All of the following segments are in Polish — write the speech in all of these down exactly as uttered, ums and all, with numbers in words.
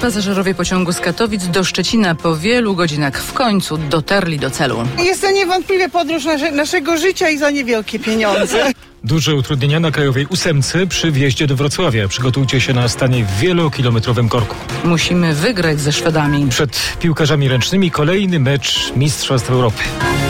Pasażerowie pociągu z Katowic do Szczecina po wielu godzinach w końcu dotarli do celu. Jest to niewątpliwie podróż nasze, naszego życia i za niewielkie pieniądze. Duże utrudnienia na Krajowej Ósemce przy wjeździe do Wrocławia. Przygotujcie się na stanie w wielokilometrowym korku. Musimy wygrać ze Szwedami. Przed piłkarzami ręcznymi kolejny mecz Mistrzostw Europy.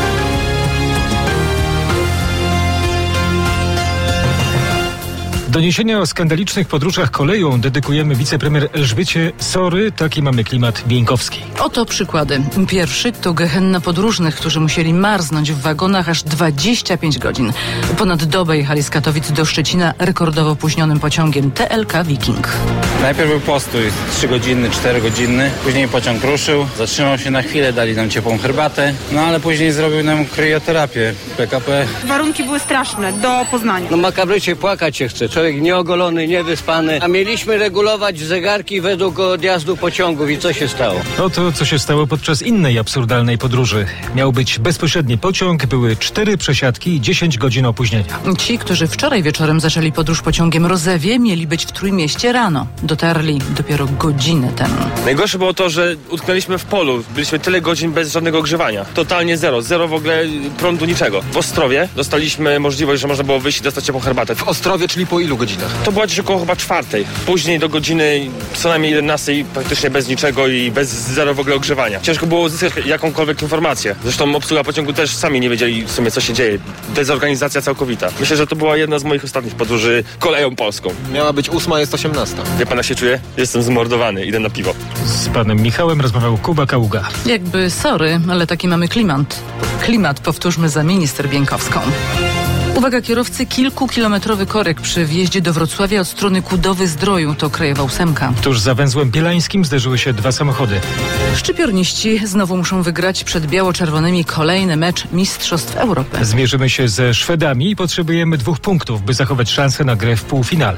Doniesienia o skandalicznych podróżach koleją dedykujemy wicepremier Elżbiecie Sory. Taki mamy klimat bieńkowski. Oto przykłady. Pierwszy to gehenna podróżnych, którzy musieli marznąć w wagonach aż dwadzieścia pięć godzin. Ponad dobę jechali z Katowic do Szczecina rekordowo opóźnionym pociągiem T L K Wiking. Najpierw był postój trzy godziny, cztery godziny. Później pociąg ruszył, zatrzymał się na chwilę, dali nam ciepłą herbatę. No ale później zrobił nam kryoterapię P K P. Warunki były straszne do Poznania. No makabrycznie płakać się chce. Człowiek nieogolony, niewyspany, a mieliśmy regulować zegarki według odjazdu pociągów i co się stało? Oto co się stało podczas innej absurdalnej podróży. Miał być bezpośredni pociąg, były cztery przesiadki i dziesięć godzin opóźnienia. Ci, którzy wczoraj wieczorem zaczęli podróż pociągiem Rozewie, mieli być w Trójmieście rano. Dotarli dopiero godzinę temu. Najgorsze było to, że utknęliśmy w polu. Byliśmy tyle godzin bez żadnego ogrzewania. Totalnie zero. Zero w ogóle prądu, niczego. W Ostrowie dostaliśmy możliwość, że można było wyjść i dostać ciepłą herbatę. W Ostrowie, czyli po ilu godzinach? To była gdzieś około chyba czwartej. Później do godziny co najmniej jedenastej praktycznie bez niczego i bez zero w ogóle ogrzewania. Ciężko było uzyskać jakąkolwiek informację. Zresztą obsługa pociągu też sami nie wiedzieli w sumie co się dzieje. Dezorganizacja całkowita. Myślę, że to była jedna z moich ostatnich podróży koleją polską. Miała być ósma, jest osiemnasta. Wie pan jak się czuję? Jestem zmordowany. Idę na piwo. Z panem Michałem rozmawiał Kuba Kaługa. Jakby sorry, ale taki mamy klimat. Klimat powtórzmy za minister Bieńkowską. Uwaga kierowcy, kilkukilometrowy korek przy wjeździe do Wrocławia od strony Kudowy-Zdroju, to Krajowa Ósemka. Tuż za węzłem bielańskim zderzyły się dwa samochody. Szczypiorniści znowu muszą wygrać przed biało-czerwonymi kolejny mecz Mistrzostw Europy. Zmierzymy się ze Szwedami i potrzebujemy dwóch punktów, by zachować szansę na grę w półfinale.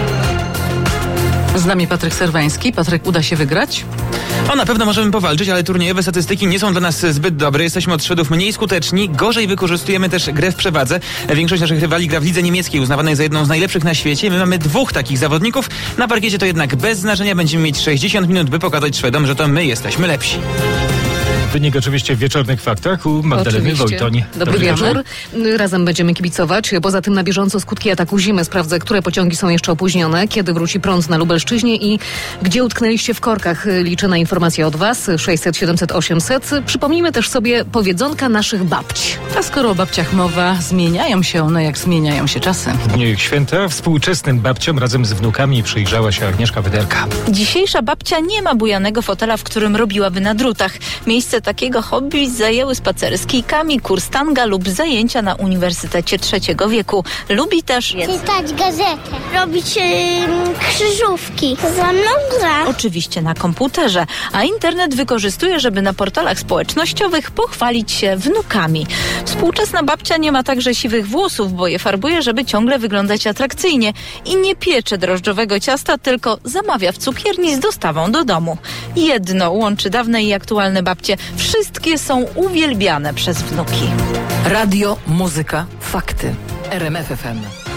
Z nami Patryk Serwański. Patryk, uda się wygrać? O, na pewno możemy powalczyć, ale turniejowe statystyki nie są dla nas zbyt dobre. Jesteśmy od Szwedów mniej skuteczni, gorzej wykorzystujemy też grę w przewadze. Większość naszych rywali gra w lidze niemieckiej, uznawanej za jedną z najlepszych na świecie. My mamy dwóch takich zawodników. Na parkiecie to jednak bez znaczenia. Będziemy mieć sześćdziesiąt minut, by pokazać Szwedom, że to my jesteśmy lepsi. Wynik oczywiście w wieczornych faktach u Magdaleny Wojtoń. Dobry, Dobry wieczór. Razem będziemy kibicować. Poza tym na bieżąco skutki ataku zimy. Sprawdzę, które pociągi są jeszcze opóźnione, kiedy wróci prąd na Lubelszczyźnie i gdzie utknęliście w korkach. Liczę na informacje od Was. sześćset, siedemset, osiemset. Przypomnijmy też sobie powiedzonka naszych babci. A skoro o babciach mowa, zmieniają się one, jak zmieniają się czasy. W dniu ich święta współczesnym babciom razem z wnukami przyjrzała się Agnieszka Wyderka. Dzisiejsza babcia nie ma bujanego fotela, w którym robiłaby na drutach. Miejsce takiego hobby zajęły spacery z kijkami, kurs tanga lub zajęcia na Uniwersytecie Trzeciego Wieku. Lubi też czytać gazetę, robić yy, krzyżówki. Za mną gra. Oczywiście na komputerze, a internet wykorzystuje, żeby na portalach społecznościowych pochwalić się wnukami. Współczesna babcia nie ma także siwych włosów, bo je farbuje, żeby ciągle wyglądać atrakcyjnie i nie piecze drożdżowego ciasta, tylko zamawia w cukierni z dostawą do domu. Jedno łączy dawne i aktualne babcie. Wszystkie są uwielbiane przez wnuki. Radio, muzyka, fakty. R M F F M.